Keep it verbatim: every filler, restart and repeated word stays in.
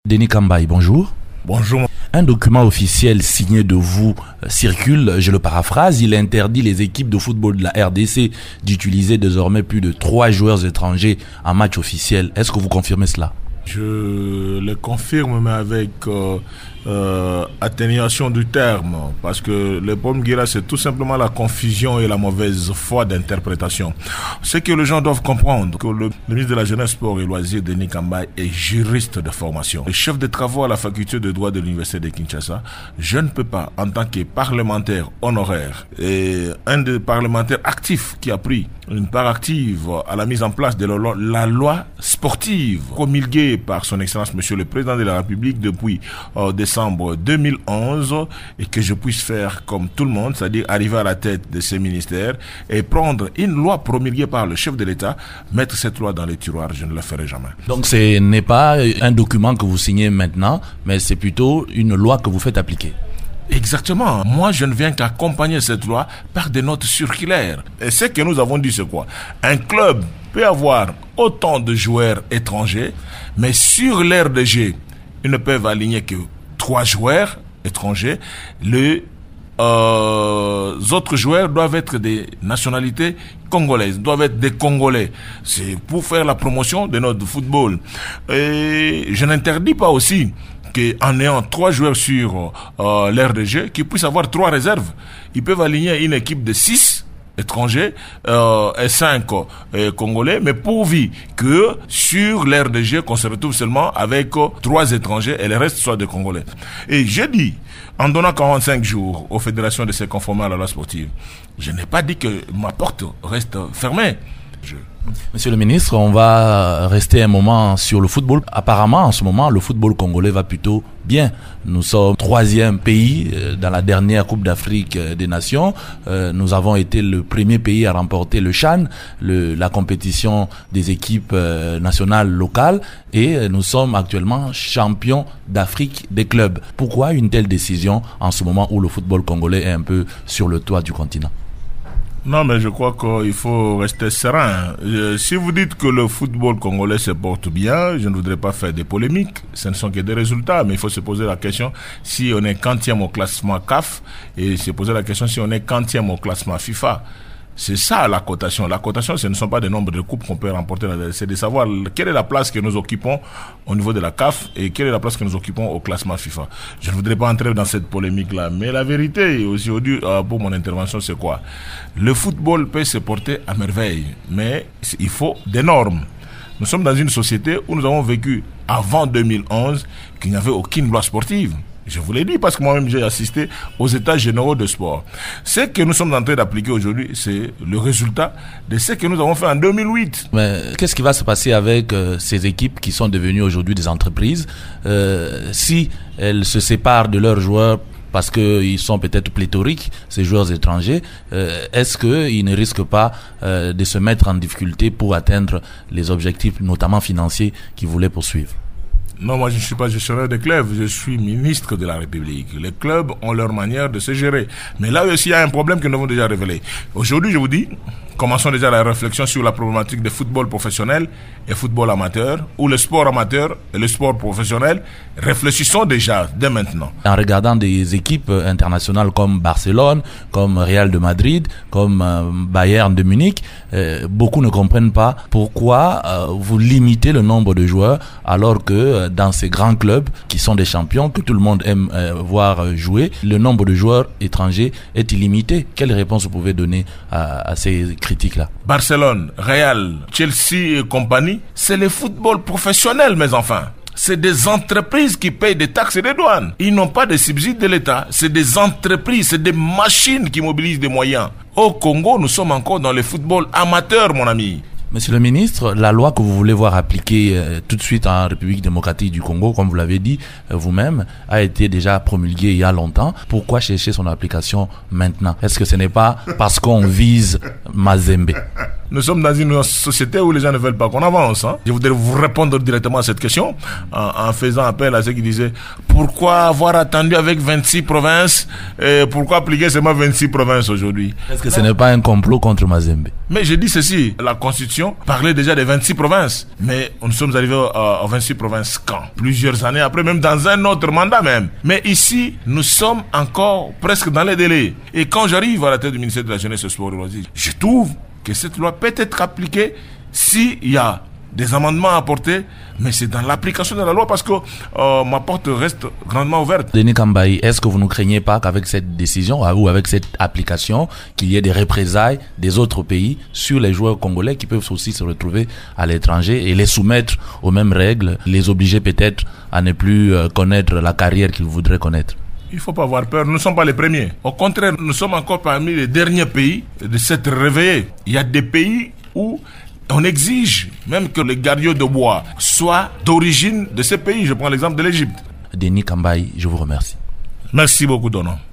Denis Kambaye, bonjour. Bonjour. Un document officiel signé de vous circule, je le paraphrase, il interdit les équipes de football de la R D C d'utiliser désormais plus de trois joueurs étrangers en match officiel. Est-ce que vous confirmez cela ? Je le confirme, mais avec euh, euh, atténuation du terme, parce que le problème qui est là, c'est tout simplement la confusion et la mauvaise foi d'interprétation. Ce que les gens doivent comprendre, que le, le ministre de la Jeunesse, Sport et Loisirs, Denis Kambaye, est juriste de formation, et chef de travaux à la faculté de droit de l'université de Kinshasa. Je ne peux pas, en tant que parlementaire honoraire et un des parlementaires actifs qui a pris une part active à la mise en place de la loi, la loi sportive promulguée par son excellence monsieur le président de la République depuis euh, décembre deux mille onze, et que je puisse faire comme tout le monde, c'est-à-dire arriver à la tête de ces ministères et prendre une loi promulguée par le chef de l'État, mettre cette loi dans les tiroirs. Je ne le ferai jamais. Donc ce n'est pas un document que vous signez maintenant, mais c'est plutôt une loi que vous faites appliquer. Exactement. Moi, je ne viens qu'accompagner cette loi par des notes circulaires. Et ce que nous avons dit, c'est quoi? Un club peut avoir autant de joueurs étrangers, mais sur l'R D G, ils ne peuvent aligner que trois joueurs étrangers. Les euh, autres joueurs doivent être des nationalités congolaises, doivent être des Congolais. C'est pour faire la promotion de notre football. Et je n'interdis pas aussi qu'en ayant trois joueurs sur euh, l'R D G, qu'ils puissent avoir trois réserves. Ils peuvent aligner une équipe de six étrangers euh, et cinq euh, Congolais, mais pourvu que sur l'R D G, qu'on se retrouve seulement avec euh, trois étrangers et le reste soit des Congolais. Et j'ai dit, en donnant quarante-cinq jours aux fédérations de se conformer à la loi sportive, je n'ai pas dit que ma porte reste fermée. Je... Monsieur le ministre, on va rester un moment sur le football. Apparemment, en ce moment, le football congolais va plutôt bien. Nous sommes troisième pays dans la dernière Coupe d'Afrique des Nations. Nous avons été le premier pays à remporter le CHAN, le, la compétition des équipes nationales locales, et nous sommes actuellement champions d'Afrique des clubs. Pourquoi une telle décision en ce moment où le football congolais est un peu sur le toit du continent ? Non, mais je crois qu'il faut rester serein. Euh, si vous dites que le football congolais se porte bien, je ne voudrais pas faire des polémiques. Ce ne sont que des résultats, mais il faut se poser la question si on est quantième au classement C A F et se poser la question si on est quantième au classement FIFA. C'est ça la cotation. La cotation, ce ne sont pas des nombres de coupes qu'on peut remporter, c'est de savoir quelle est la place que nous occupons au niveau de la C A F et quelle est la place que nous occupons au classement FIFA. Je ne voudrais pas entrer dans cette polémique-là, mais la vérité, aussi pour mon intervention, c'est quoi? Le football peut se porter à merveille, mais il faut des normes. Nous sommes dans une société où nous avons vécu avant deux mille onze qu'il n'y avait aucune loi sportive. Je vous l'ai dit parce que moi-même j'ai assisté aux états généraux de sport. Ce que nous sommes en train d'appliquer aujourd'hui, c'est le résultat de ce que nous avons fait en deux mille huit. Mais qu'est-ce qui va se passer avec euh, ces équipes qui sont devenues aujourd'hui des entreprises euh, si elles se séparent de leurs joueurs parce qu'ils sont peut-être pléthoriques, ces joueurs étrangers, euh, est-ce qu'ils ne risquent pas euh, de se mettre en difficulté pour atteindre les objectifs, notamment financiers, qu'ils voulaient poursuivre ? Non, moi je ne suis pas gestionnaire de club, je suis ministre de la République. Les clubs ont leur manière de se gérer. Mais là aussi, il y a un problème que nous avons déjà révélé. Aujourd'hui, je vous dis, commençons déjà la réflexion sur la problématique de football professionnel et football amateur, ou le sport amateur et le sport professionnel. Réfléchissons déjà, dès maintenant. En regardant des équipes internationales comme Barcelone, comme Real de Madrid, comme euh, Bayern de Munich, euh, beaucoup ne comprennent pas pourquoi euh, vous limitez le nombre de joueurs alors que euh, dans ces grands clubs qui sont des champions, que tout le monde aime euh, voir jouer, le nombre de joueurs étrangers est illimité. Quelle réponse vous pouvez donner à, à ces critiques-là? Barcelone, Real, Chelsea et compagnie, c'est le football professionnel, mes enfants. C'est des entreprises qui payent des taxes et des douanes. Ils n'ont pas de subsides de l'État. C'est des entreprises, c'est des machines qui mobilisent des moyens. Au Congo, nous sommes encore dans le football amateur, mon ami. Monsieur le ministre, la loi que vous voulez voir appliquée euh, tout de suite en République démocratique du Congo, comme vous l'avez dit euh, vous-même, a été déjà promulguée il y a longtemps. Pourquoi chercher son application maintenant? Est-ce que ce n'est pas parce qu'on vise Mazembe? nous sommes dans une société où les gens ne veulent pas qu'on avance. Hein. Je voudrais vous répondre directement à cette question en, en faisant appel à ceux qui disaient pourquoi avoir attendu avec vingt-six provinces et pourquoi appliquer seulement vingt-six provinces aujourd'hui. Est-ce que ce n'est pas un complot contre Mazembe? Mais je dis ceci, la Constitution parlait déjà des vingt-six provinces, mais nous sommes arrivés aux vingt-six provinces quand? Plusieurs années après, même dans un autre mandat même. Mais ici, nous sommes encore presque dans les délais. Et quand j'arrive à la tête du ministère de la Jeunesse, et Sport et Loisirs, je trouve que cette loi peut être appliquée s'il y a des amendements à apporter, mais c'est dans l'application de la loi parce que euh, ma porte reste grandement ouverte. Denis Kambaï, est-ce que vous ne craignez pas qu'avec cette décision ou avec cette application, qu'il y ait des représailles des autres pays sur les joueurs congolais qui peuvent aussi se retrouver à l'étranger et les soumettre aux mêmes règles, les obliger peut-être à ne plus euh, connaître la carrière qu'ils voudraient connaître? Il ne faut pas avoir peur, nous ne sommes pas les premiers. Au contraire, nous sommes encore parmi les derniers pays de s'être réveillés. Il y a des pays où on exige même que les gardiens de bois soient d'origine de ces pays. Je prends l'exemple de l'Égypte. Denis Kambaï, je vous remercie. Merci beaucoup, Donon.